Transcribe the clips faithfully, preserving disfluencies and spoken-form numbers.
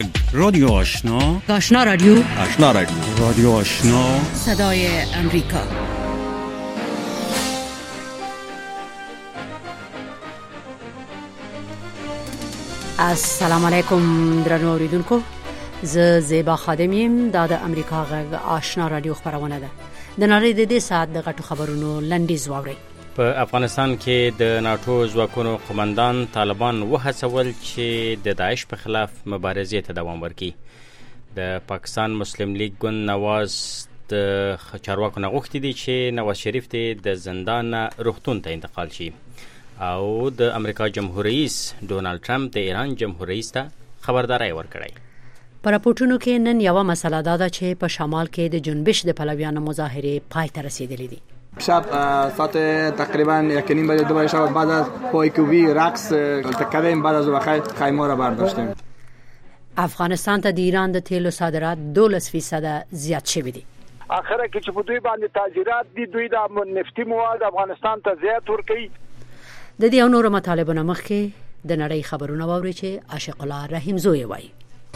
رادیو آشنا، آشنا رادیو، آشنا رادیو، رادیو آشنا، صدای امریکا. السلام علیکم درنو اوریدونکو، زه زیبا خادمیم. دا د امریکا غږ آشنا رادیو خبرونه ده. د نړۍ د دې ساعت د غټو خبرونو لنډیز واورئ. په افغانستان کې د ناتو ځواکونو قومندان طالبان وهڅول چې د داعش په خلاف مبارزې ته دوام ورکړي. د پاکستان مسلم لیگ ګوند نواز د چارواکو نه غوښتي دي چې نواز شریف ته د زندان روغتون ته انتقال شي، او د امریکا جمهور رئیس ډونالد ټرمپ د ایران جمهور رئیس ته خبرداري ورکړي. په راپورټونو کې نن یوه مسله دا ده چې په شمال کې د جنبش د پلویانو مظاهرې پای ته رسیدلې دي. شب ساعت تقریبا یک نیم بجه دو بجه شب بعد از پایکوبی رقص کردیم، بعد از وقت خیمه را برداشتیم. افغانستان ته د ایران د تیلو صادرات دولس فیصد زیات شوي دي. اخره کې چې په دوی باندې تاجرات دي، دوی د نفتي مواد افغانستان ته زیات ورکوي. د دې او نورو مطالبو نه مخکې د نړۍ خبرونه واورئ چې عاشق الله رحیم زوی وایي.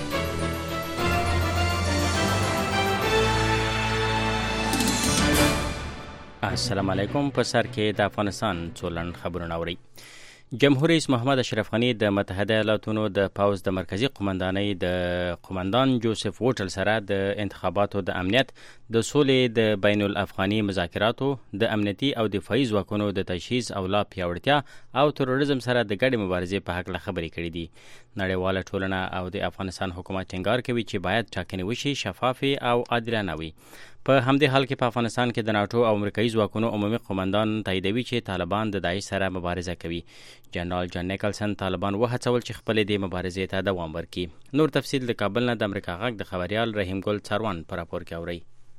السلام علیکم. په سر کې د افغانستان څولن خبرونه اوري. جمهور رئیس محمد اشرف غنی د متحده ایالاتونو د پوځ د مرکزی قومندانۍ د قومندان جوزف ووټل سره د انتخاباتو د امنیت، د سولې، د بین الافغاني مذاکراتو، د امنیتي او دفاعي ځواکونو د تجهیز او لا پیاوړتیا او تروریزم سره د ګډې مبارزې په حق خبرې کړې دي. نړیواله ټولنه او د افغانستان حکومت ټینګار کوي چې باید ټاکنې وشي شفافې او عادلانه وي. په همدې حال کې په افغانستان کې د ناتو او امریکایي ځواکونو عمومي قومندان تاییدوي چې طالبان د داعش سره مبارزه کوي. جنرال جان نیکلسن طالبان وهڅول چې خپلې دې مبارزې ته دوام ورکړي. نور تفصیل د کابل نه د امریکا غږ د خبريال رحیم ګل څاروان پر راپور کې اوري.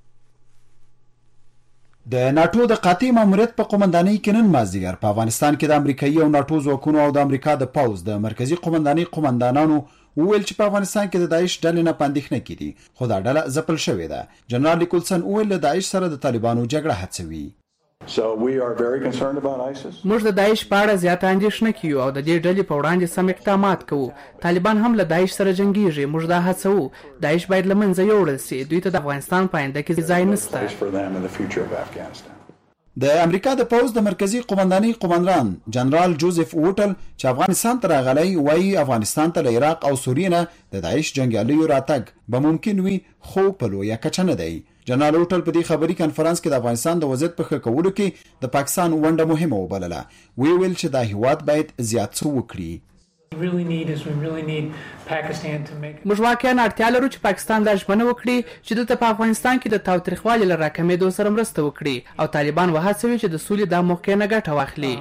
د ناتو د قاطع ماموریت په قومندانۍ کې نن مازدیګر په افغانستان کې د امریکایي او ناتو ځواکونو او د امریکا د پوځ د مرکزی قومندانۍ قومندانانو وویل چې په افغانستان کې د داعش ډلې نه پاندېښنه کړي، خو دا ډله ځپل شوې ده. جنرال نیکلسن وویل له داعش سره د طالبانو جګړه هڅوي. موږ د داعش په اړه زیاته اندېښنه کوو او د دې ډلې په وړاندې سم اقدامات کوو. طالبان هم له داعش سره جنګیږي. موږ دا هڅوو. داعش باید له منځه یوړل سي. دوی ته د افغانستان په آینده کې ځای نشته. د امریکا د پوځ د مرکزی قومندانۍ قومندان جنرال جوزف ووټل چې افغانستان ته راغلی، وایي افغانستان ته له عراق او سوریې نه د داعش جنګیالیو راتګ به ممکن وي، خو په لویه کچه نه دی. جنرال ووټل په دې خبري کانفرنس کې د افغانستان د وضعیت په ښه کولو کې د پاکستان ونډه مهمه وبلله. وی ویل چې دا هیواد باید زیات څه وکړي. موږ واقعا اړتیا لرو چې پاکستان دا ژمنه وکړي چې دلته په افغانستان کې د تاوتریخوالي له راکمېدو سره مرسته وکړي او طالبان وهڅوي چې د سولې د موقع نه ګټه واخلي.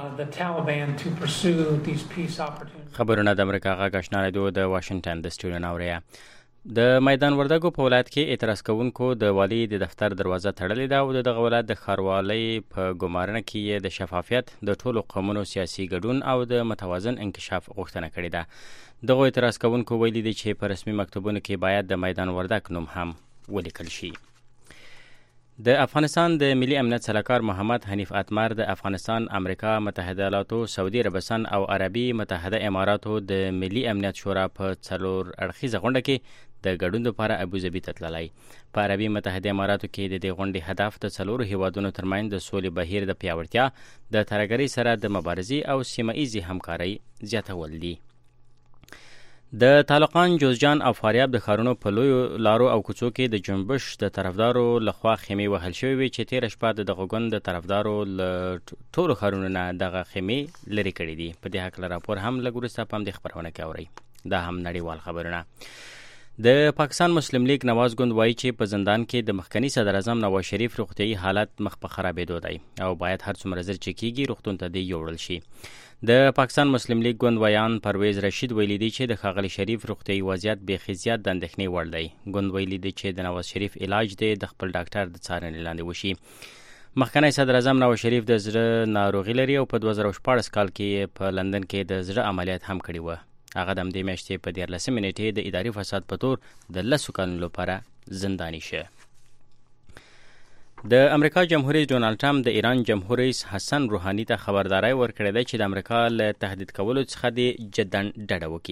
خبرونه د امریکا غږ آشنا رادیو د واشنگټن د سټوډیو نه اوري. د میدان وردګو په ولایت کې اعتراض کوونکو د والی د دفتر دروازه تړلې ده او د دغه ولایت د ښاروالۍ په ګمارنه کې د شفافیت، د ټولو قومونو سیاسي ګډون او د متوازن انکشاف غوښتنه کړې ده. دغه اعتراض کوونکو ویلي دي چې په رسمي مکتوبونو کې باید د میدان وردګ نوم هم ولیکل شي. د افغانستان د ملي امنیت سلاکار محمد حنیف اتمر د افغانستان، امریکا متحده ایالاتو، سعودي عربستان او عربي متحده اماراتو د ملي امنیت شورا په څلور اړخیزه غونډه کې د ګډون لپاره ابوظبي ته تللی. په عربي متحده اماراتو کې د دې غونډې هدف د څلورو هیوادونو ترمنځ د سولې بهیر د پیاوړتیا، د ترهګرۍ سره د مبارزې او سیمه ایزې همکارۍ زیاتول دي. د طالقان، جوزجان او فاریاب د ښارونو په لویو لارو او کوڅو کې د جنبش د طرفدارو لخوا خیمې وهل شوې وي چې تېره شپه د دغه ګوند د طرفدارو له ټولو ښارونو نه دغه خیمې لرې کړې دي. په دې هکله راپور هم لږ وروسته په همدې خپرونه کې اورئ. دا هم نړیوال خبرونه. د پاکستان مسلم لیگ نواز ګوند وایي چې په زندان کې د مخکنی صدر اعظم نواز شریف روغتیايي حالت مخ په خرابېدو دی او باید هر څومره ژر چې کېږي روغتون ته دې یوړل شي. د پاکستان مسلم لیگ ګوند ویان پرویز رشید ویلي دی چې د ښاغلي شریف روغتیايي وضعیت بیخي زیات د اندېښنې وړ دی. ګوند ویلي دی چې د نواز شریف علاج دی د خپل ډاکټر د څارنې لاندې وشي. مخکنی صدر اعظم نواز شریف د زړه ناروغي لري او په دوه زره شپاړس کال کې په لندن کې د زړه عملیات هم کړی و. هغه د همدې میاشتې په دیارلسمې نیټې د اداري فساد په تور د لسو کلونو لپاره زنداني شه. د امریکا جمهور رئیس ډونالد ټرمپ د ایران جمهور رئیس حسن روحاني ته خبرداري ورکړې ده چې د امریکا له تهدید کولو څخه د جدن ډډه وکړي.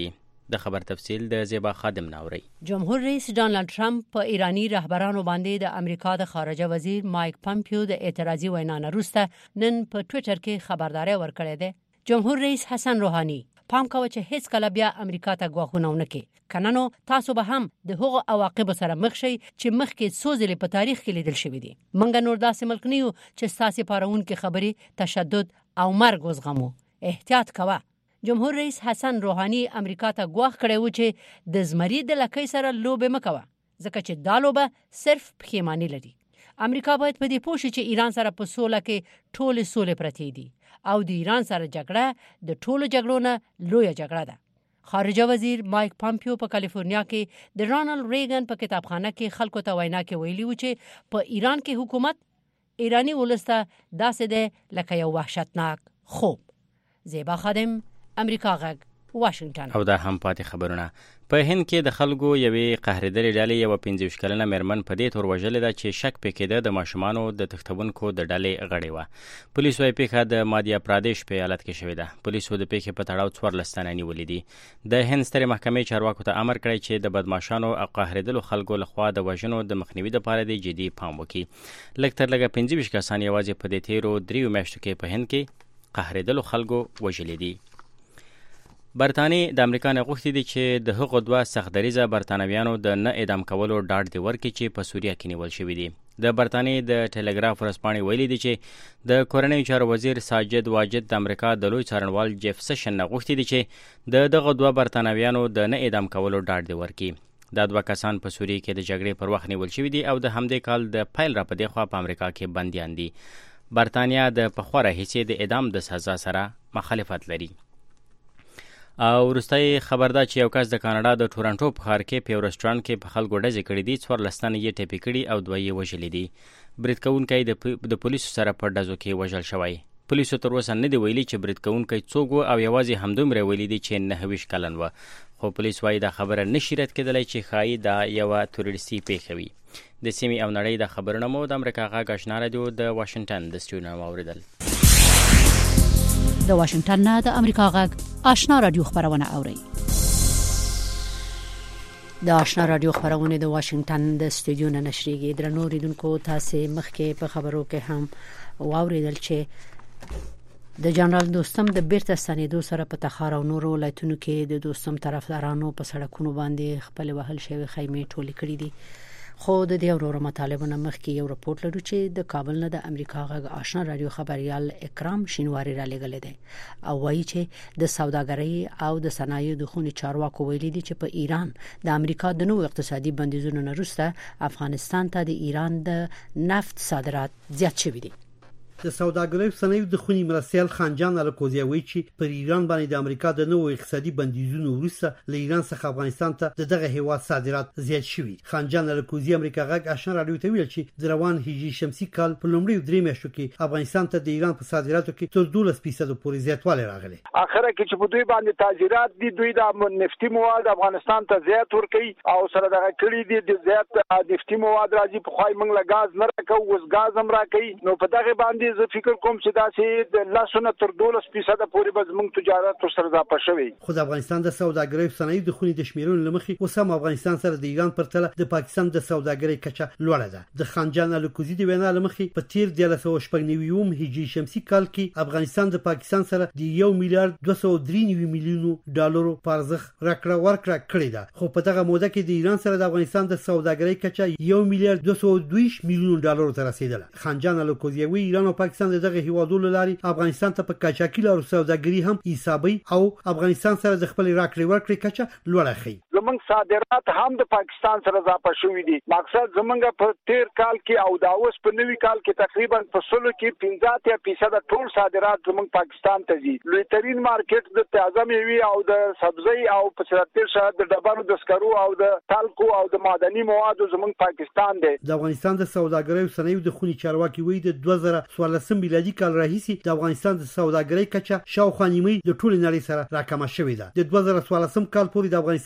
د خبر تفصیل د زیبا خادم ناوري. جمهور رئیس ډانلډ ټرمپ په ایرانی رهبرانو باندې د امریکا د خارجه وزیر مایک پامپیو د اعتراضي وینا نه وروسته نن په ټوئیټر کې خبرداري ورکړې ده. جمهور رئیس حسن روحاني پام کوي چې هیڅ کله بیا امریکا ته غواخونه ونه کې کننو تاسو به هم د هغو عواقب سره مخ شئ چې مخکې څو ځله په تاریخ کې لیدل شوی دي. منګ نور داسې ملک نه یو چې ساسي پارون کې خبري تشدد او مرګ وزغمو. احتیاط کوه. جمهور رئیس حسن روحاني امریکا ته غواخ کړی و چې د زمری د لکۍ سره لوبه مکوه ځکه چې دا لوبه صرف پښیماني لري. امریکا باید په دې پوه شي چې ایران سره په سوله کې ټول سولې پرتې دي او د ایران سره جګړه د ټولو جګړو نه لویه جګړه ده. خارجه وزیر مایک پامپیو په کالیفورنیا کې د رونالد ریګن په کتابخانه کې خلکو ته وینا کې ویلي و چې په ایران کې حکومت ایرانی ولسته داسې ده لکه یو وحشتناک خوب. زیبا خادم، امریکا غږ، واشنگټن. او دا هم پاتې خبرونه. په هند کې د خلکو یوې قهرېدلې ډلې یوه پنځه ویشت کلنه مېرمن په دې تور وژلې ده چې شک پې کېده د ماشومانو د تښتونکو د ډلې غړې وه. پولیسو وايي پیښه د مادیا پرادیش په ایالت کې شوې ده. پولیسو د پیښې په تړاو څوارلس تنه نیولي دي. د هند سترې محکمې چارواکو ته امر کړی چې د بدماشانو او قهرېدلو خلکو لخوا د وژنو د مخنیوي لپاره د جدي پام وکړي. لږ تر لږه پنځه ویشت کسان یوازې په دې تیرو دریو میاشتو کې په هند کې قهرېدلو خلکو وژلي دي. برطانیې د امریکا نه غوښتي دي چې د هغو دوه سختدریځه برطانویانو د نه اعدام کولو ډاډ دې ورکړي چې په سوریه کې نیول شوي دي. د برطانیې د ټلګراف ورځپاڼې ویلي دي چې د کورنیو چارو وزیر ساجد واجد د امریکا د لوی څارنوال جیف سیشن نه غوښتي دي چې د دغه دوه برطانویانو د نه اعدام کولو ډاډ دې ورکړي. دا دوه کسان په سوریه کې د جګړې پر وخت نیول شوي دي او د همدې کال د پیل را پدې خوا په امریکا کې بندیان دي. برطانیه د پخوا راهیسې د اعدام د سزا سره مخالفت لري. او وروستی خبر ده چې یو کس د کاناډا د ټورنټو په ښار کې په یو رسټورانټ کې په خلکو ډزې کړي دي. څوارلس تنه یې ټپي کړي او دوه یې وژلي دي. برید کوونکی د پولیسو سره په ډزو کې وژل شوی. پولیسو تر اوسه نه دی ویلي چې برید کوونکی څوک و او یوازې همدومره ویلي دي چې نهه ویشت کلن و. خو پولیس وایي دا خبره نشي رد کېدلی چې ښایي دا یوه تروریستي پیښه وي. د سیمې او نړۍ د خبرونه مو د امریکا غږ آشنا راډیو د واشنګټن د سټوډیو نه واورېدل. د واشنګټن نه د امریکا غږ آشنا رادیو خبرونه اوري. د آشنا رادیو خبرونه د واشنګټن د سټوډیو نه نشریږي. درنو ریدونکو تاسو مخکې په خبرو کې هم واورېدل چې د جنرال دوستم د بیرته ستنېدو سره په تخار او نورو ولایتونو کې د دوستم طرفدارانو په سړکونو باندې خپل وهل شوی خیمې ټولې کړې دي. خو د دې اورو مطالبه مخکې یو رپورت لرو چې د کابل نه د امریکا غږ آشنا رادیو خبريال اکرام شینواری را لګل دي او وایي چې د سوداګرۍ او د صنایعو د خونې چارواکو ویلي دي چې په ایران د امریکا د نوو اقتصادي بندیزونو نه وروسته افغانستان ته د ایران د نفت صادرات زیات شوي دي. د سوداګرۍ صنایعو د خونی مرسیال خانجان الکوزی وایي چې پر ایران باندې د امریکا د نوو اقتصادي بندیزونو وروسته له ایران څخه افغانستان ته دغه هیواد صادرات زیات شوي. خانجان الکوزی امریکا غږ آشنا رادیو ته ویل چې د روان هجري شمسي کال په لومړیو درې میاشتو کې افغانستان ته د ایران په صادراتو کې تر دولس فیصد پورې زیاتوالی راغلی. اخره کې چې په دوی باندې تاجرات دي دوی د نفتي مواد افغانستان ته زیات ورکړي او سره دغه کړي دي د زیات نفتي مواد راځي په خوای منګ لا غاز نه راکو اوس غاز هم راکړي. نو په دغه باندې زه فکر کوم چې دا چې د لاسونه تر دولس فیصد پورې به زموږ تجارت سره اضافه شوی. خو د افغانستان د سوداګرۍ صنایعو د خونې د شمیرونې لمخې اوس هم افغانستان سره د ایران پرتله د پاکستان د سوداګرۍ کچه لوړه ده. د خانجان الکوزی د وینا لمخې په تیر د لسو شپږ نوي هجري شمسي کال کې افغانستان د پاکستان سره د یو میلیارډ دوه سوه درې نوي میلیونو ډالرو په ارزښت راکړه ورکړه کړې ده. خو په دغه موده کې د ایران سره د افغانستان د سوداګرۍ کچه یو میلیارډ دوه سوه دوه ویشت میلیونو ډالرو ته رسیدله. خانجان الکوزی وی ایران او پاکستان دغه هیوادونو لاري افغانستان ته په کاچاکي لارو سوداګري هم حسابي او افغانستان سره د خپل راکړې ورکړې کچه لوړه خي. زمونږ صادرات هم د پاکستان سره اضافه شوې دي. مقصد زمونږ په تیر کال کې او دا اوس په نوي کال کې تقریبا په سلو کې پنځه فیصد ټول صادرات زمونږ پاکستان ته دي. لوی ترين مارکیټ د تازه میوې او د سبزی او په سرتیر شاد د ډبرو د سکرو او د تالکو او د معدني موادو زمونږ پاکستان دی. د افغانستان د سوداګرۍ صنایعو د خونی چارواکي وی د دوه زره څوارلس میلادي کال راهیسي د افغانستان د سوداګرۍ کچه شاوخوا نیمه د ټول نړۍ سره راکمه شوې ده. د دوه زره څوارلس کال پورې د افغانستان د سوداګرۍ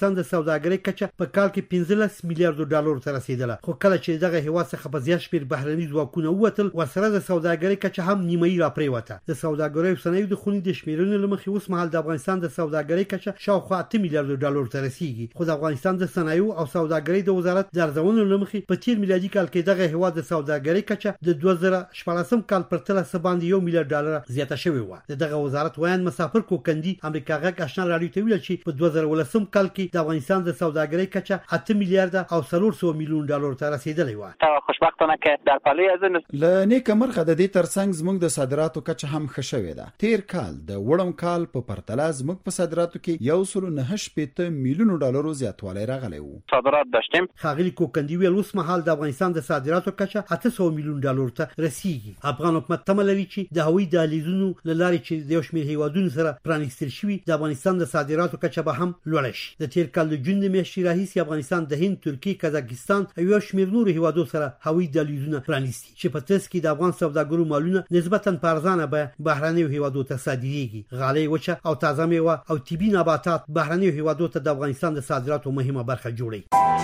سوداګرۍ کچه په کال کې پنځلس میلیارډ ډالر ته رسیدله خو کله چې دغه هیواد څخه په زیات شمېر بهرني ځواکونه ووتل ورسره د سوداګرۍ کچه هم نیمایي راپریوته د سوداګرۍ او صنایعو د خونې د شمیرنې له مخې اوس مهال د افغانستان د سوداګرۍ کچه شاوخوا اته میلیارډ ډالر ته رسیږي خو د افغانستان د صنایعو او سوداګرۍ د وزارت د ارزونو له مخې په تیر میلادي کال کې دغه هیواد د سوداګرۍ کچه د دوه زره شپاړسم کال په پرتله څه باندې یو میلیارډ ډالر زیاته شوې وه د دغه وزارت ویان مسافر کوکندي امریکا غږ آشنا راډیو ته ویل چې په دوه زره ولسم کال کې د افغانستان د سوداګرۍ کچه اته میلیارډ او څلور سوه میلیون ډالر ته رسیدلې وه. خوشبختانه که در پالی از له نیکه مرغه د دې ترڅنګ زموږ د صادراتو کچه هم ښه شوې ده. تیر کال د وړم کال په پرتله زموږ په صادراتو کې یو سل نه شپږ میلیون ډالر زیاتوالی راغلی و. صادرات داشتیم. ښاغلي کوکندي ویل اوس مهال د افغانستان د صادراتو کچه اته سوه میلیون ډالر ته رسیږي. افغان حکومت تمه لري چې د هوایي دهلیزونو له لارې چې د یو شمېر هیوادونو سره پرانیستل شوي د افغانستان د صادراتو کچه به هم لوړه شي. د تیر کال د جون د میاشتې راهیسې افغانستان د هند، ترکیې، قزاقستان او یو شمېر نورو هیوادو سره هوایي دهلیزونه پرانیستي چې په ترڅ کې د افغان سوداګرو مالونه نسبتاً په ارزانه به بهرنیو هیوادو ته صادریږي. غالۍ، وچه او تازه میوه او طبي نباتات بهرنیو هیوادو ته د افغانستان د صادراتو مهمه برخه جوړي.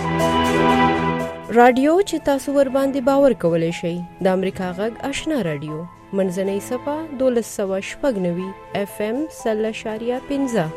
رادیو چې تاسو ور باندې باور کولای شئ د امریکا غږ آشنا رادیو منځنۍ صفه دولس سوه شپږ نوي اف ام سل اشاریه پنځه.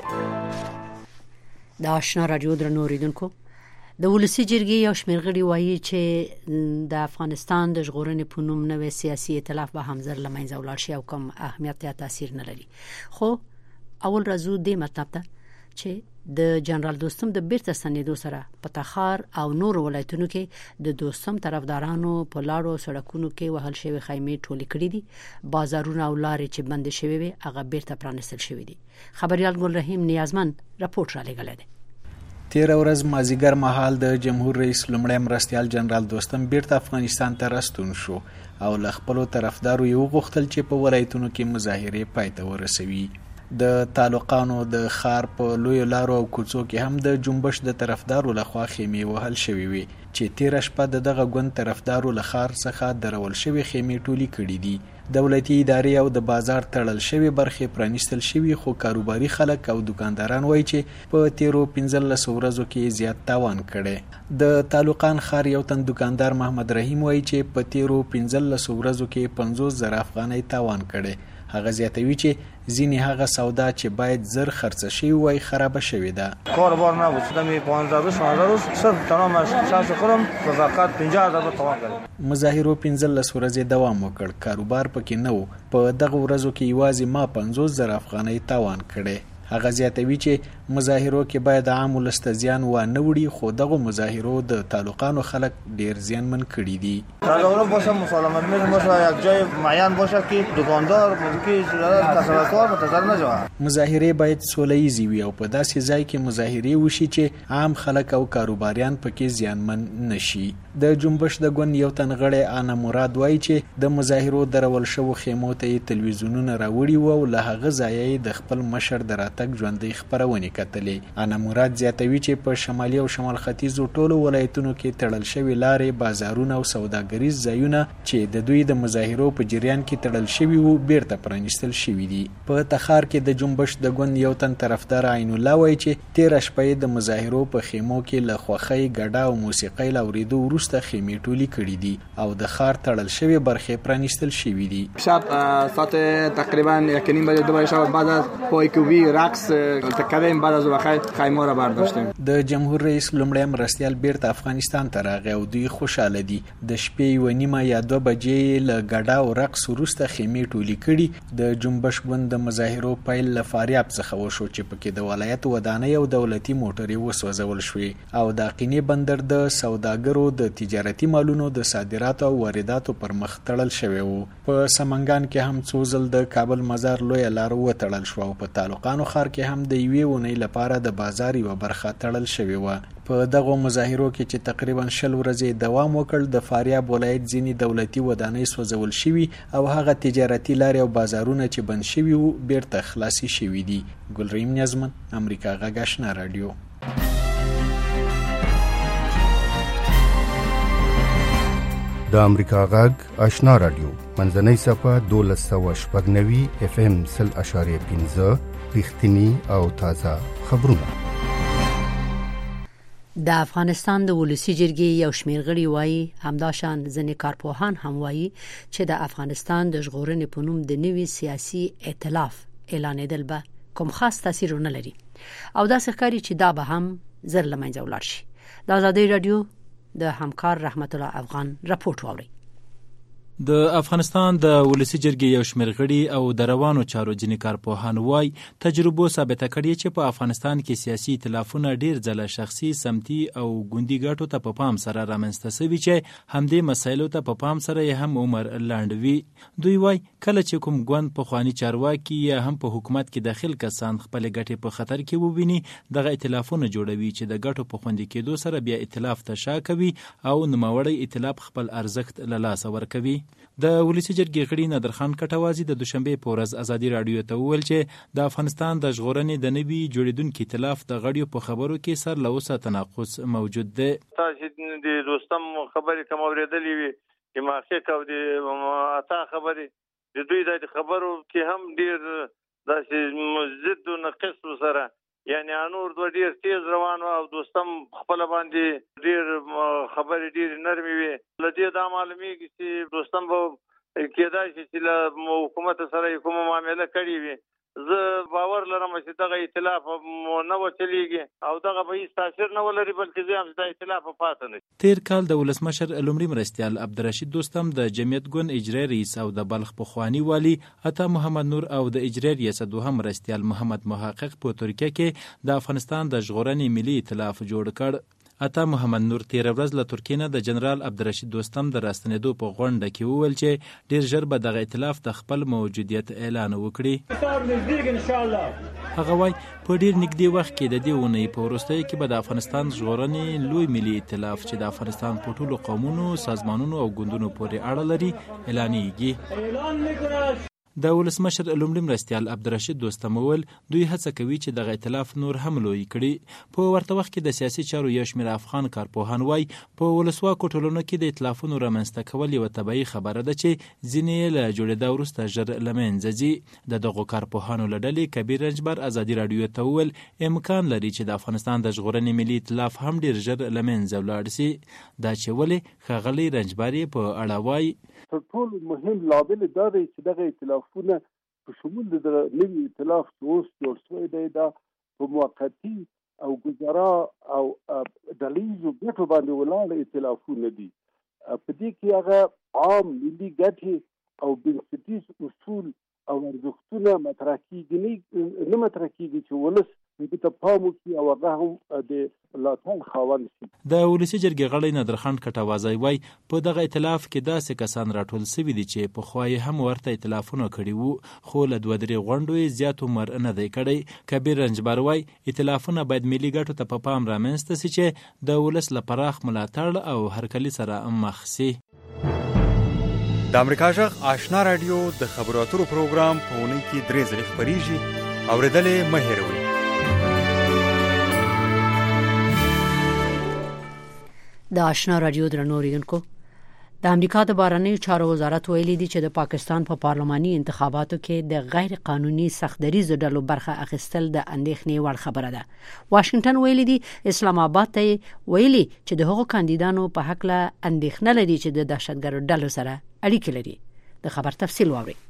د آشنا رادیو درنو اوریدونکو، د ولسی جرګې یو شمېر غړي وایي چې د افغانستان د ژغورنې په نوم نوې سیاسي ائتلاف به هم زر له منځه ولاړ شي او کوم اهمیت یا تاثیر نه لري. خو اول راځو دې مطلب ته چې د جنرال دوستم د بیرته ستنېدو سره په تخار او نور ولایتونو کې د دوستم طرفدارانو په لاړو سړکونو کې وهل شوی خیمې ټولې کړې دي. بازارونه او لارې چې بندې شوی وي هغه بیرته پرانیستل شوی دي. خبريال ګل رحیم نیازمن راپورټ را لېږلی دی. تیر ورځ مازیګر مهال د جمهور رئیس لومړی مرستیال جنرال دوستم بیرته افغانستان ته راستون شو او له خپلو طرفدارو یې وغوښتل چې په ولایتونو کې مظاهرې پای ته ورسوي. د تعلقانو د خار په لویو لارو او کوڅو کې هم د جنبش د طرفدارو لخوا خیمې وهل شوې وي چې تیر شپه د دغه ګوند طرفدارو له خار څخه درول شوې خیمې ټولې کړې دي. دولتي ادارې او د بازار تړل شوی برخې پرانیستل شوی خو کاروباري خلک او دکانداران وایي چې په تیرو پنځلسو ورځو کې زیات تاوان کړي. د تعلقان خار یو تن دکاندار محمد رحیم وایي چې په تیرو پنځلسو ورځو کې پنځوس زره افغانۍ تاوان کړي. هغه زیاتوي چې ځینې هغه سودا چې باید زر خرڅه شي وای خراب شوی ده. کاروبار نبود. دمی پانزده روز شانزده روز صرف تمامش شانس خودم فقط پنجاه هزار تومان کړ. مظاهرو پنځلس ورځې دوام وکړ. کاروبار پکې نه و. په دغه ورځو کې یوازې ما پنځوس زره افغانۍ تاوان کړي. هغه زیاتوي چې مظاهرو کې باید عام ولست زیان و نه وړي خو دغه مظاهرو د تعلقانو خلک ډیر زیانمن کړي دي. تعلقات باشه مسالمت میشه باشه یک جای معین باشه که دکاندار ممکن تصرفات متضرر نشود. مظاهره باید سوله‌ایزي وي او په داسې ځای کې مظاهره وشي چې عام خلک او کاروباریان پکې زیانمن نشي. د جنبش د ګوند یو تن غړی انا مراد وایي چې د مظاهرو درول شو خیمو ته تلویزیونونه راوړي وو او له هغه ځای د خپل مشر درات تک ژوندۍ خبرونه کتلې. انا مراد زیاتوي چې په شمالي او شمال ختیځو ټولو ولایتونو کې تړل شوی لارې، بازارونه او سوداګریز ځایونه چې د دوی د مظاهرو په جریان کې تړل شوی وو بیرته پرانیستل شوی دي. په تخار کې د جنبش د ګوند یو تن طرفدار عین الله وایي چې تیر شپه د مظاهرو په خیمو کې له خوخی ګډا او موسیقي لاوریدو وروسته خیمې ټولې کړې دي او د خار تړل شوی برخې پرانیستل شوی دي. شب ساعت تقریبا یک نیم بجه دو بجه شب بعد از پایکوبی رقص کردیم بعد از وقت خیمه را برداشتیم. د جمهور رئیس لومړی مرستیال بیرته افغانستان ته راغی او دوی خوشاله دي. د شپې و نیمه یا دو بجې له ګډا او رقص وروسته خیمې ټولې کړي. د جنبش ګوند د مظاهرو پیل له فاریاب څخه وشو چې پکې د ولایت ودانۍ او دولتي موټرې وسوځول شوې او د قینې بندر د سوداګرو د تجارتي مالونو د صادراتو او وارداتو پر مخ تړل شوی وو. په سمنګان کې هم څو ځل د کابل مزار لوی لار وتړل شو او په تعلقانو خار کې هم د یوې ونې لپاره د بازار یو برخه تړل شوی و. په دغه مظاهرو کې چې تقریبا شل ورځې دوام وکړ د فاریاب ولایت ځینې دولتي ودانۍ سوځول شوي او هغه تجارتي لارې او بازارونه چې بند شوي وو بیرته خلاصي شوي دي. ګلریم نیازمن، امریکا غږ آشنا رادیو. د امریکا غږ آشنا رادیو منځنۍ صفه دولس سوه شپږ نوي اف ام سل اشاریه پنځه رښتینی او تازه خبرونه. د افغانستان د ولسی جرګې یو شمېر غړي وایي همداشان ځینې کارپوهان هم وایي چې د افغانستان د ژغورنې په نوم د نوي سیاسي ائتلاف اعلانېدل به کوم خاص تاثیر نه لري او دا ښکاري چې دا به هم زر له منځه ولاړ شي. د ازادي رادیو د همکار رحمت الله افغان راپورټ واوري. د افغانستان د ولسی جرګې یو شمېر غړي او د روانو چارو ځینې کارپوهان وایي تجربو ثابته کړې چې په افغانستان کې سیاسي ائتلافونه ډېر ځله شخصي سمتي او ګوندي ګټو ته په پام سره رامنځته شوي چې همدې مسایلو ته په پام سره یې هم عمر لنډ وي. دوی وایي کله چې کوم ګوند پخواني چارواکي یا هم په حکومت کې داخل کسان خپلې ګټې په خطر کې وویني دغه ائتلافونه جوړوي چې د ګټو په خوندي کېدو سره بیا ائتلاف ته شا کوي او نوموړی ائتلاف خپل ارزښت له لاسه ورکوي. د ولسی جرګې غړي نادرخان کټوازي د دوشنبه په ورځ ازادي رادیو ته وویل چې د افغانستان د ژغورنې د نوي جوړیدونکو ائتلاف د غړیو په خبرو کې سر له اوسه تناقض موجود دی. تاسو د دوستم خبرې کوم اوریدلې وي چې ماخه کو دي اتا خبرې د دوی د خبرو کې هم ډیر داسې مزد او نقص سره یعنی انور دوه ډیر تیز روان او دوستم خپل باندې ډیر خبرې ډیر نرمي وي. لدې دا معلومیږي چې دوستم به کېدای شي چې له حکومت سره کومه معامله کړې وي. زه باور لرم چې دغه ائتلاف نه وچلیږي او دغه به هیڅ تاثیر نه ولري بلکې زه هم د ائتلاف پاتې نه. تیر کال د ولسمشر لومړي مرستیال عبدالرشید دوستم د جمعیت ګوند اجرایي رئیس او د بلخ پخوانی والی عطا محمد نور او د اجرایي ریاست دوهم مرستیال محمد محقق په ترکیه کې د افغانستان د ژغورنې ملي ائتلاف جوړ کړ. عطا محمد نور تیر ورځ له ترکیه نه د جنرال عبدالرشید دوستم د راستنېدو په غونډه کې وویل چې ډیر ژر به دغه ائتلاف د خپل موجودیت اعلان وکړي. هغه وایي په ډیر نږدې وخت کې د دې اونۍ په وروستیو کې به د افغانستان ژغورنې لوی ملي ائتلاف چې د افغانستان په ټولو قومونو سازمانونو او ګوندونو پورې اړه لري اعلانېږي. د ولسمشر لومړي مرستیال عبدالرشید دوستم وویل دوی هڅه کوي چې دغه ائتلاف نور هم لوی کړي. په ورته وخت کې د سیاسي چارو یو شمېر افغان کارپوهان وایي په ولسواکو ټولنو کې د ائتلافونو رامنځته کول یوه طبیعي خبره ده چې ځینې یې له جوړېدا وروسته ژر له منځه ځي. د دغو کارپوهانو له ډلې کبیر رنجبر ازادي راډیو ته وویل امکان لري چې د افغانستان د ژغورنې ملي ائتلاف هم ډېر ژر له منځه ولاړ سي. دا چې ولې ښاغلی رنجبر یې په اړه وایي تر ټولو مهم لامل دا دی چې دغه ائتلافونه په شمول د نوي ائتلاف چې اوس جوړ شوی دی دا په موقتي او ګزارا او ډلیزو ګټو باندې ولاړ ائتلافونه دي. په دې کې هغه عام ملي ګټې او بنسټیز اصول او ارزښتونه مطرح کېږي نه مطرح کېږي چې ولس دې ته پام وکړي او هغه هم د ملاتړ خاوند شي. د ولسی جرګې غړی نادرخان کټوازی وایي په دغه ائتلاف کې داسې کسان راټول شوي دي چې پخوا یې هم ورته ائتلافونه کړي وو خو له دوه درې غونډو یې زیات عمر نه دی کړی. کبیر رنجبر وایي ائتلافونه باید ملي ګټو ته په پام رامنځته سي چې د ولس له پراخ ملاتړ او هرکلي سره مخ سي. د امریکا غږ آشنا رادیو د خبرو اترو پروګرام په اونۍ کې درې ځلې خپریږي اورېدلې مه هېروئ. د آشنا رادیو درنو اوریدونکو د امریکا د بهرنیو چارو وزارت ویلي دی چې د پاکستان په پا پارلماني انتخاباتو کې د غیر قانوني سختدریزو ډلو برخه اخیستل د اندېښنې وړ خبره ده. واشنگټن ویلي دی اسلام آباد ته ویلي چې د هغو کاندیدانو په حق له اندېښنه لري چې د دهشتګردو ډلو سره اړیکې لري. د خبر تفصیل واورئ.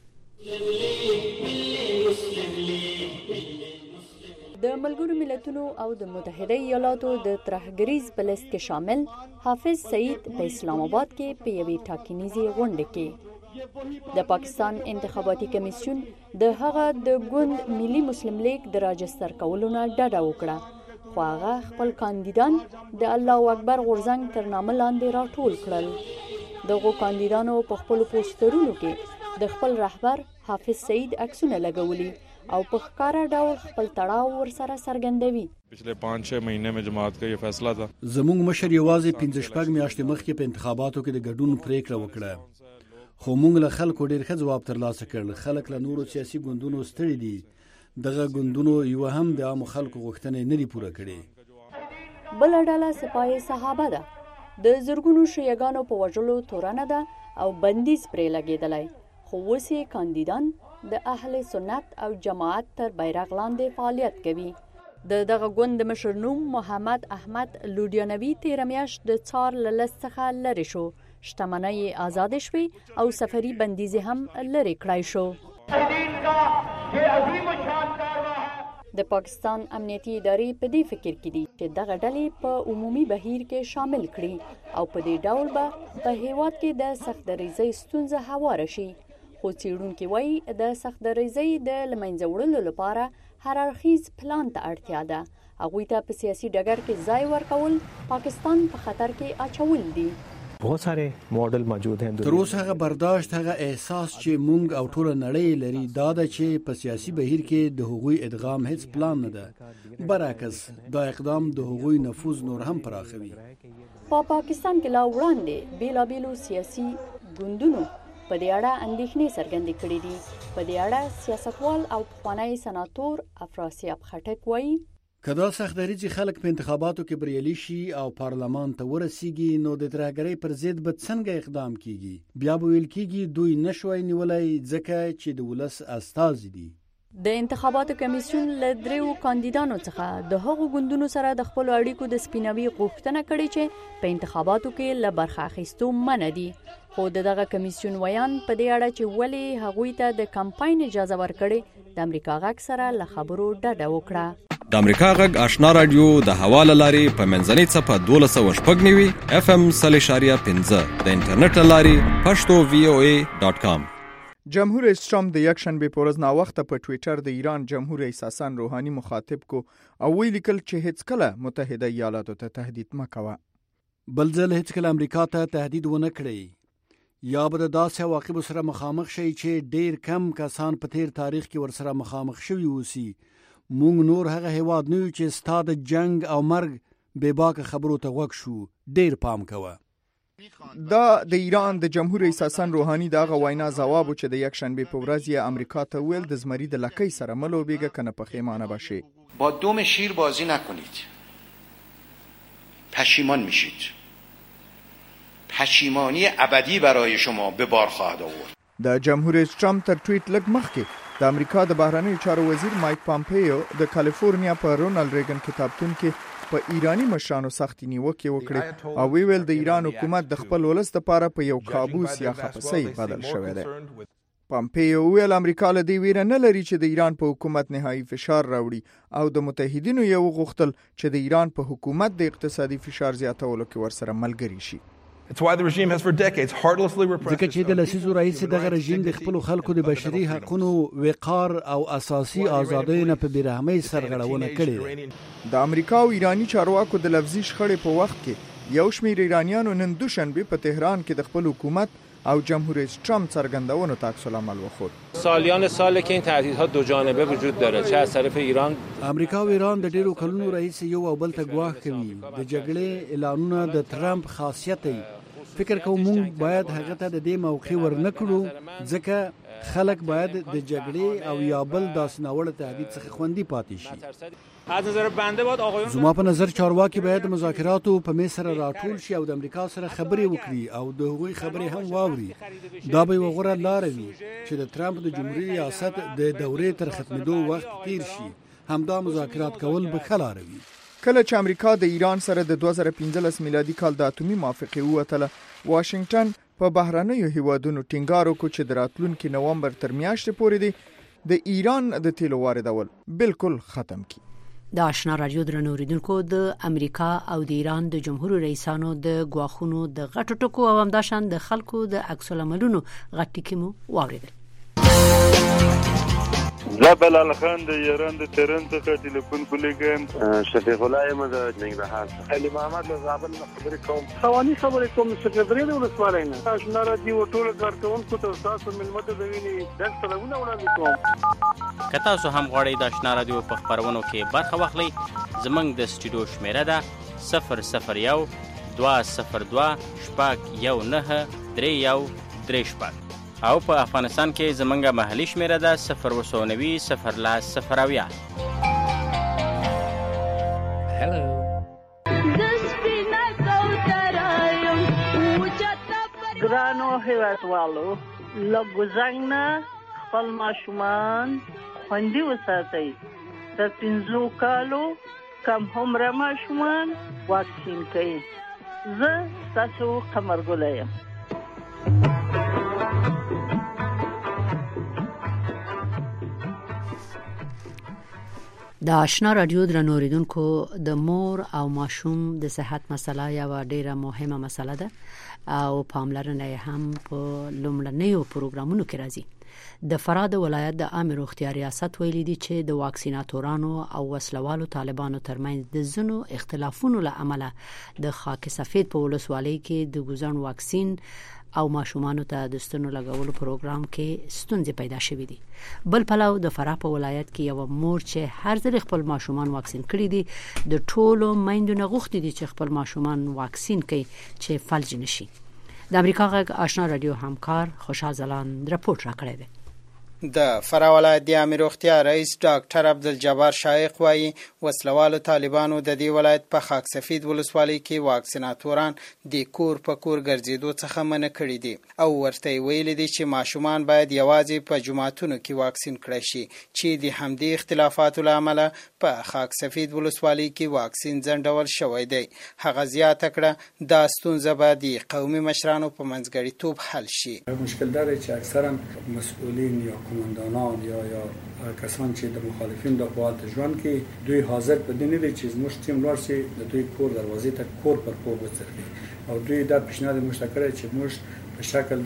د ملګرو ملتونو او د متحده ایالاتو د ترهګریز په لیست کې شامل حافظ سعید په اسلام آباد کې په یوې ټاکنیزې غونډه کې د پاکستان انتخاباتي کمیسیون د هغه د ګوند ملي مسلم لیگ د راجستر کولو نه ډډه وکړه خو هغه خپل کاندیدان د الله اکبر غورځنګ تر نامه لاندې راټول کړل. دغو کاندیدانو په خپل پوسټرونو کې د خپل رهبر حافظ سعید عکسونه لګولي او په ښکاره ډول خپل تړاو ورسره څرګندوي. पिछले पाँच छह महीने में जमात का ये फैसला था. زموږ مشر یوازې پنځه شپږ میاشتې مخکې په انتخاباتو کې د ګډون پریکړه وکړه خو موږ له خلکو ډېر ښه ځواب ترلاسه کړل. خلک له نورو سیاسي ګوندونو ستړي دي. دغه ګوندونو یو هم د عامو خلکو غوښتنې نه دي پوره کړې. بل ډله سپاه صحابه ده. د زرګونو شیعاګانو په وژلو تورنه ده او بندیز پرې لګېدلی خو اوس یې کاندیدان د اهل سنت او جماعت تر بیرغ لاندې فعالیت کوي. د دغه ګوند مشر نوم محمد احمد لودیانوي تیره میاشت د څار له لست څخه لرې شو. شتمنۍ یې آزادې شوې او سفري بندیزې هم لرې کړای شو. د پاکستان امنیتي ادارې په دې فکر کې دي چې دغه ډلې په عمومي بهیر کې شامل کړي او په دې ډول به په هیواد کې د سختدریزۍ ستونزه هواره شي. خو څېړونکي وایي د سختدریزۍ د له منځه وړلو لپاره هر اړخیز پلان ته اړتیا ده. هغوی ته په سیاسي ډګر کې ځای ورکول پاکستان په خطر کې اچول دي. बहुत सारे ماډل موجود हैं. تر اوسه هغه برداشت هغه احساس چې مونږ او ټول نړۍ لري دا ده چې په سیاسي بهیر کې د هغوی ادغام هیڅ پلان نه ده. برعکس دا اقدام د هغوی نفوذ نور هم پراخوي. په پا پاکستان کې لا وړاندې بیلابیلو سیاسي ګوندونو په دې اړه اندېښنې څرګندې کړې دي. په دې اړه سیاستوال او پخوانی سناتور افراسیاب خټک وایي که دا سختدریځي خلک په انتخاباتو کې بریالي شي او پارلمان ته ورسیږي نو د ترهګرۍ پر ضد به څنګه اقدام کیږي؟ بیا به ویل کیږي دوی نشوای نیولای ځکه چې د ولس استازي دي. د انتخاباتو کمیسیون له دریو کاندیدانو څخه د هغو ګوندونو سره د خپلو اړیکو د سپینوي غوښتنه کړې چې په انتخاباتو کې له برخه اخیستو منع دي. خو دغه کمیسیون ویان په دې اړه چې ولې هغوی ته د کمپاین اجازه ورکړې د امریکا غږ سره له خبرو ډډه وکړه. د امریکا غږ آشنا رادیو د حواله لاري په منځنۍ صفه دولس سوه شپږ نوي اف ام صفر اشاریه پنځه د انټرنیټ لاري پښتو وی او ای ډاټ کام. جمهور رئیس ټرمپ د یکشنبه په ورځ ناوخته په ټوئیټر د ایران جمهور رئیس حسن روحاني مخاطب کو او ویل لیکل چې هیڅ کله متحده ایالاتو ته تهدید مکوه. بل ځل هیڅ کله امریکا ته تهدید ونه کړی. یا به د داسې عواقبو سره مخامخ شي چې ډیر کم کسان په تیر تاریخ کې ورسره مخامخ شوي اوسي. مونږ نور هغه هیواد نه یو چې ستا د جنگ او مرګ بې باکه خبرو ته غوږ شو. ډیر پام کوه. دا د ایران د جمهور رئیس حسن روحاني دغه وینا ځواب چې د یکشنبه په ورځ یې امریکا ته ویل د زمری د لکۍ سره ملوبېږه کنه پښیمانه بشي. با دوم شیر بازی نکنید. پشیمان میشید. پشیمانی ابدی برای شما به بار خواهد آورد. د جمهور رئیس ټرمپ تر ټویټ لږ مخکې د امریکا د بهرنیو چارو وزیر مایک پامپیو د کالیفورنیا په رونالد ریګن کتابتون کې په ایرانی مشرانو سختي نیوکې وکړې او ویل د ایران حکومت د خپل ولس لپاره په یو کابوس یا خپسۍ بدل شوی دی. پامپیو ویل امریکا له دې ویره نه لري چې د ایران په حکومت نهایي فشار راوړي او د متحدینو یو غوښتل چې د ایران په حکومت د اقتصادي فشار زیاتولو کې ورسره ملګری شي. It's why the regime has for decades heartlessly repressed. ځکه چې د لسیزو راهیسې دغه رژیم د خپلو خلکو د بشري حقونو وقار او اساسي ازادیو نه په بیرحمۍ سرغړونه کړې. د امریکا او ایرانی چارواکو د لفظي شخړې په وخت کې یو شمېر ایرانیانو نن دوشنبه په تهران کې د خپل حکومت او جمهور رئیس ټرمپ څرګندونو ته عکس العمل وښود. سالیان سال که این تهدیدها دو جانبه وجود داره، چه از طرف ایران. امریکا او ایران د ډیرو کلونو راهیسې یو او بل ته ګواښ کوي. د جګړې اعلانونه د ټرمپ خاصیت دی. فکر کوم مونږ باید هغه ته د دې موقع ورنکړو ځکه خلک باید د جګړې او یا بل داسې ناوړه تهدید څخه خوندي پاتې شي. از نظر بنده باید آقایان زما په نظر چارواکي باید مذاکراتو په میز سره راټول شي او د امریکا سره خبرې وکړي او د هغوی خبرې هم واوري. دا به یوه غوره لاره وي چې د ټرمپ د جمهوري ریاست د دورې تر ختمېدو وخت تیر شي. همدا مذاکرات کول به ښه لاره وي. کله چې امریکا د ایران سره د دوه زره پنځلس میلادي کال د اتومي موافقې ووتله، واشنگټن په بهرنیو هیوادونو ټینګار وکړ چې د راتلونکي نومبر تر میاشتې پورې دی د ایران د تیلو واردول بالکل ختم کړي. د آشنا رادیو درنو اوریدونکو د امریکا او د ایران د جمهور رئیسانو د ګواښونو د غټو ټکو او همداشان د خلکو د عکس العملونو غټ ټکي مو واوریدل. زه بلال خان د ایران د تهران څخه ټلیفون کولیږم. شفیق الله یم د ننګرهار څخه. علي محمد له زابل نه خبرې کوم. خواني خبرې کوم سکرټری د ولسوالۍ نه. آشنا رادیو ټول کارکونکو ته تاسو ملمت د ویني د سلامونه وړاندې کوم. که تاسو هم غواړئ د آشنا رادیو په خبرونو کې برخه واخلئ، زموږ د سټوډیو شمیره ده صفر صفر یو دوه صفر دوه شپږ یو نهه درې یو درې شپږ او په افغانستان کې زمونږ محلي شمیره ده صفر اووه نوي صفر لس صفر اویا. ګرانو هیوادوالو، له ګوزنګ نه خپل ماشومان خوندي وساتئ. تر پنځو کالو کم عمره ماشومان واکسین کوي. زه ستاسو قمرګله یم. د آشنا رادیو درنو اوریدونکو، د مور او ماشوم د صحت مسله یو ډیره مهمه مسله ده او پاملرنه هم په لومړنیو پروګرامونو کې راځي. د فراه د ولایت د عامه روغتیا ریاست ویلي دي چې د واکسیناتورانو او وسلوالو طالبانو ترمنځ د ځینو اختلافونو له امله د خاک سفید په ولسوالۍ کې د ګوزن واکسین او ماشومانو ته د ستنو لګولو پروګرام کې ستونزې پیدا شوې دي. بل پلو د فراه په ولایت کې یو مور چې هر ځل خپل ماشومان واکسین کړي دي، د ټولو میندو نه غوښتي دي چې خپل ماشومان واکسین کړي چې فلج نشي. د امریکا غږ آشنا رادیو همکار خوشحال ځلاند رپورټ راکړی دی. د فراه ولایت د عامه روغتیا رئیس ډاکټر عبدالجبار شایق وایي وسلوالو طالبانو د دې ولایت په خاک سفید ولسوالۍ کې واکسیناتوران د کور په کور ګرځېدو څخه منع کړي دي او ورته ویلي دي چې ماشومان باید یوازې په جوماتونو کې واکسین کړي شي، چې د همدې اختلافاتو له امله په خاک سفید ولسوالۍ کې واکسین ځنډول شوی دی. هغه زیاته کړه دا ستونزه به د قومي مشرانو په منځګړیتوب حل شي. مشکل دا دی چې اکثرا مسئولین یا قومندانان یا یا کسان چې د مخالفین د حالت ژوند کې دوی حاضر په دې نه دي چې زموږ ټیم لاړ شي د دوی کور دروازې ته کور پر کور وڅرخي او دوی دا پیشنهاد موږ ته کړی چې موږ په شکل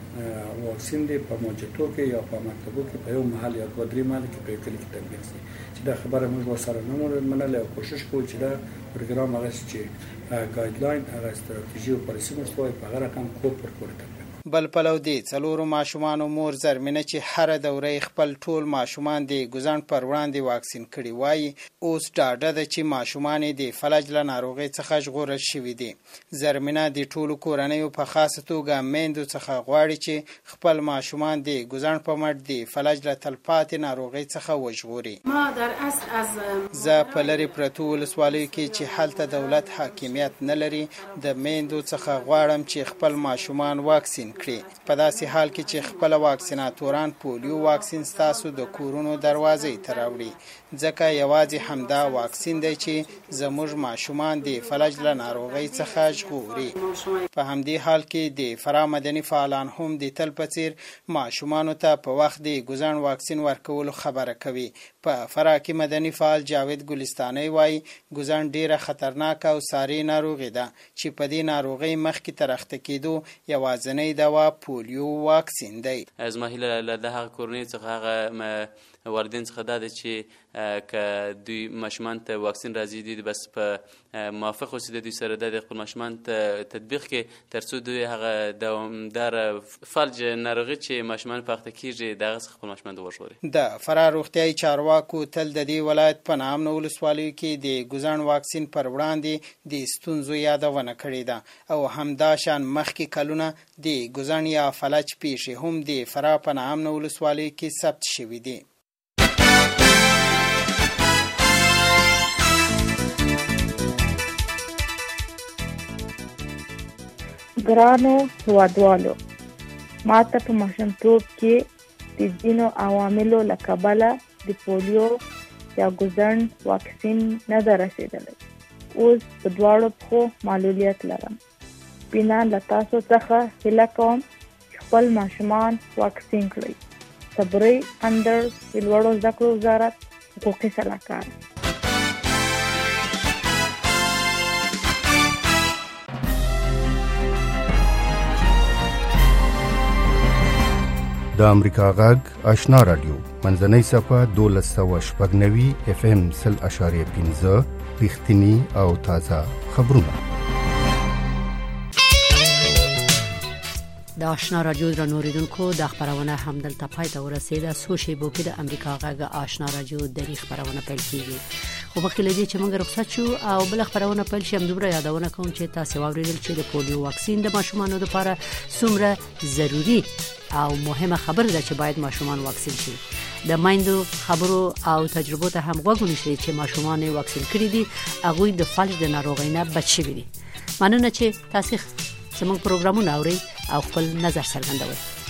د واکسین دی په موجودو کې یا په مکتبو کې په یو محل یا دوه درې محل کې په کلی کې تطبیق شي، چې دا خبره موږ ورسره نه مونږ منل او کوشش کوو چې دا پروګرام هغه چې ګایډلاین هغه استراتیژي او پالیسي مستوي په هغه رقم کور پر کور تطبیق. بل پلو دی څلورو ماشومانو مور زرمینه چې هر دوره خپل ټول ماشومان د ګوزن پر وړاندې واکسین کړي وایي اوس ډاډه ده چې ماشومان د فلج له ناروغۍ څخه ژغورل شوي دي. زرمینه د ټولو کورنیو په خاصه توګه میندو څخه غواړي چې خپل ماشومان د ګوزن په مټ د فلج له تلپاتې ناروغۍ څخه وژغوري. ما در اصل از زه په لرې پرتو ولسوالیو کې چې هلته دولت حاکمیت نه لري د میندو څخه غواړم چې خپل ماشومان واکسین کړي، په داسې حال کې چې خپل واکسیناتوران پولیو واکسین ستاسو د کورونو دروازې ته راوړي، ځکه یوازې همدا واکسین دی چې زموږ ماشومان د فلج له ناروغۍ څخه ژغوري. په همدې حال کې د فراه مدني فعالان هم د تل په څیر ماشومانو ته په وخت د ګوزن واکسین ورکولو خبره کوي. په فراه کې مدني فعال جاوید ګلستاني وایي ګوزن ډیره خطرناک او ساري ناروغي ده چې په دې ناروغۍ مخکې تر اخته کېدو یوازینۍ دوا پولیو واکسین دی. از ما هیله له دغه کورنۍ څخه هغه والدین څخه دا ده چې که دوی ماشومان ته واکسین راځي دي بس په موافق اوسي د دوی سره د خپل ماشومان ته تطبیق کې تر څو دوی هغه دوامدار فلج ناروغي چې ماشومان په اخته کېږي دغه څخه خپل ماشومان ته وژغوري. د فراه روغتیایي چارواکو تل د دې ولایت په نامنو ولسوالیو کې د ګوزن واکسین پر وړاندې د ستونزو یادونه کړې ده او همداشان مخکې کلونه د ګوزن یا فلج پیښې هم د فراه په نامنو ولسوالیو کې ثبت شوي دي. ګرانو هیوادوالو، ما ته په ماشومتوب کې د ځینو عواملو له کبله د پولیو یا ګوزن واکسین نه ده رسېدلی. اوس په دواړو پښو معلولیت لرم. بنا له تاسو څخه هیله کوم چې خپل ماشومان واکسین کړئ. صبري اندر د لوړو زده کړو وزارت حقوقي سلاکار. د امریکا غږ آشنا رادیو منځنۍ صفه دولس سوه شپږ نوي اف ام سل اشاریه پنځه رښتیني او تازه خبرونه. د آشنا رادیو درنو اوریدونکو د خبرونه همدلته پای ته ورسیده. څو شیبو کې د امریکا غږ آشنا رادیو د خبرونه پیل کیږي. خو مخکې له دې چې موږ رخصت شو او بل خبرونه پیل شي، همدومره یادونه کوم چې تاسو واوریدل چې د پولیو واکسین د ماشومانو لپاره څومره ضروری او مهمه خبره ده چې باید ماشومان واکسین شي. د مایندو خبرو او تجربو ته هم غوږ ونیسئ چې ماشومان واکسین کړي دي، هغوی د فلج د ناروغۍ نه بچ شوي دي. مننه چې تاسو زموږ پروګرامونه اورئ او خپل نظر څرګندوئ.